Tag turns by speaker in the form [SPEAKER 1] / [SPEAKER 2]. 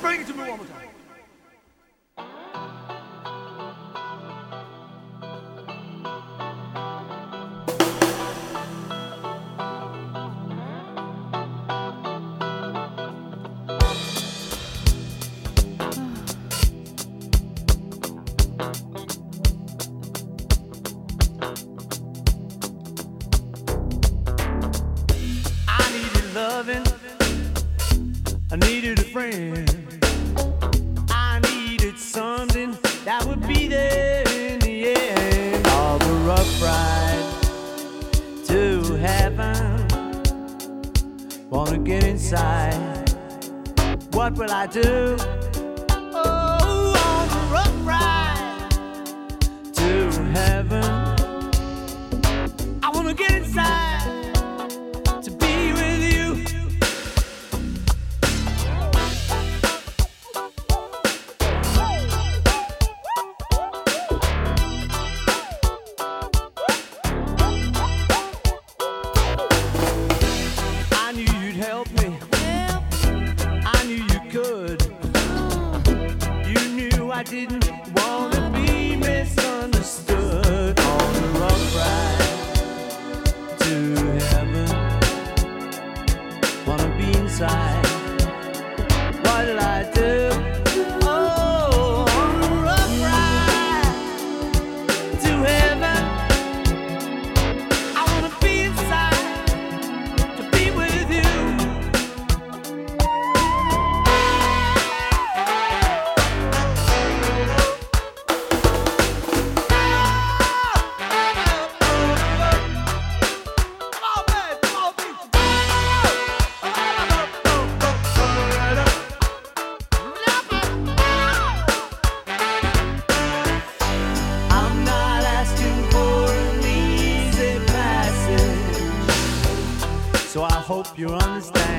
[SPEAKER 1] Bring it to me one more time.
[SPEAKER 2] Loving, I needed a friend. I needed something that would be there in the end. All the rough ride to heaven. Wanna get inside. What will I do? Oh, on the rough ride to heaven. I wanna get inside. Help me. I knew you could. You knew I didn't want to be misunderstood. On the rough ride to heaven. Wanna be inside. What did I do? Oh, on the rough ride to heaven. I wanna be inside to be with you. So I hope you understand.